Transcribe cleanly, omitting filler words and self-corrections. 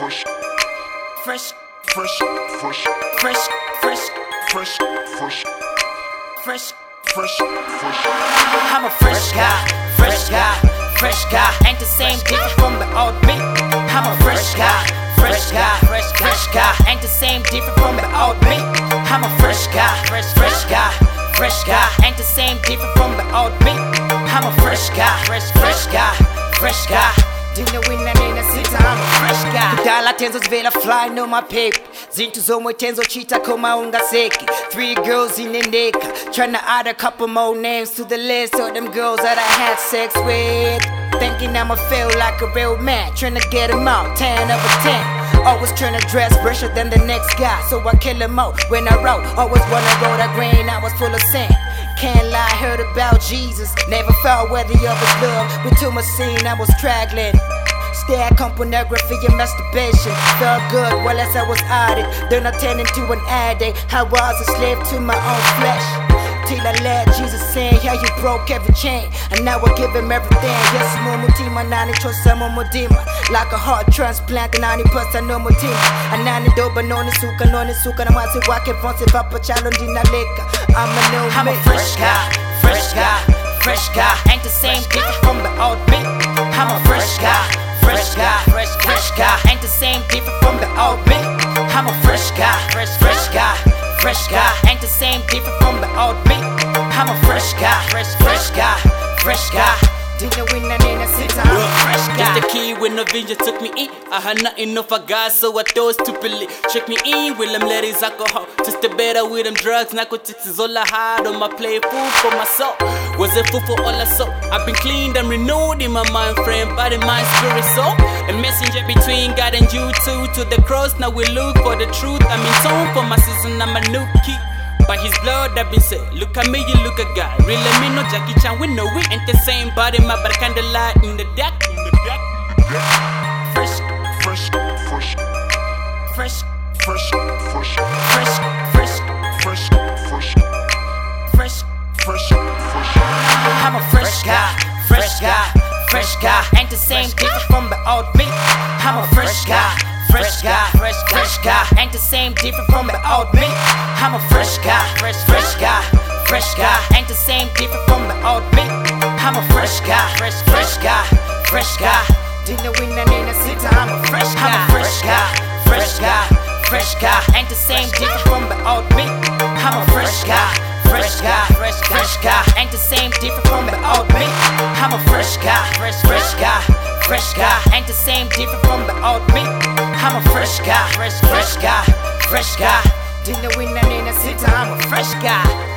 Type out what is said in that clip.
fresh, fresh, fresh, fresh, fresh, fresh, fresh, fresh, fresh. fresh, fresh. I'm a fresh guy, fresh guy, fresh guy. Ain't the same different from the old me. I'm a fresh guy, fresh guy, fresh guy. Ain't the same different from the old me. I'm a fresh guy, fresh guy, fresh guy. Ain't the same different from the old me. I'm a fresh guy, fresh guy, fresh guy. Dina wina nina sita, I'm a fresh guy. Kudala tenzo zvela fly no my paper. Zintu zomwe tenzo chita koma unga seki. 3 girls in Indeka, tryna add a couple more names to the list of them girls that I had sex with. Thinking I'ma feel like a real man, tryna get him out, 10 over 10. Always tryna dress fresher than the next guy, so I kill him out when I wrote. Always wanna roll that grain, I was full of sand. Can't lie, heard about Jesus, never felt worthy of his love. With too much scene, I was straggling. Stare at pornography and masturbation. Felt good while as I was at it. Then I turned into an addict. I was a slave to my own flesh. Till I let Jesus in, yeah, you broke every chain. And now I give him everything. Yes, no mutima, nani chosa mumudima. Like a heart transplant, 90% no mutima. And nani doba, noni suka, na mazi wake vonse papa chalondi na leka. I'm a fresh guy, fresh guy, fresh guy. Ain't the same different from the old me. I'm a fresh guy, fresh guy, fresh guy. Ain't the same different from the old me. I'm a fresh guy, fresh guy, fresh guy. Ain't the same different from the old me. I'm a fresh guy, fresh guy, fresh guy. Dina wina nina sita, I'm a fresh guy. Just a kid with no vision took me in. I had nothing off a God, so I thought stupidly. Check me in with them ladies alcohol. Just the better with them drugs, narcotics is all I had on my plate. Food for my soul, was it food for all I saw? I've been cleaned and renewed in my mind frame, body, mind, spirit, soul. A messenger between God and you two to the cross. Now we look for the truth. I'm in tune for my season, I'm a new key. By his blood I've been saved. Look at me, you look at God. Really me no Jackie Chan, we know we ain't the same body. My bad candlelight in the dark. Fresh, Fresh, fresh, fresh, fresh, fresh, fresh, fresh, fresh, fresh, fresh. fresh, fresh. I'm a fresh guy, fresh guy, fresh guy. Ain't the same different from the old me. I'm a fresh guy, fresh guy, fresh guy. Ain't the same different from the old me. I'm a fresh guy, fresh guy, fresh guy. Ain't the same different from the old me. I'm a fresh guy, fresh guy, fresh guy. Dina wina nina sita, I'm a fresh guy. I'm a fresh guy, fresh guy, fresh guy. Ain't the same different from the old me. I'm a fresh guy, fresh guy, fresh guy. Ain't the same different from the old me. I'm a fresh guy, fresh guy, fresh guy. Ain't the same different from the old me. I'm a fresh guy, fresh guy, fresh guy. Dina wina nina sita, I'm a fresh guy.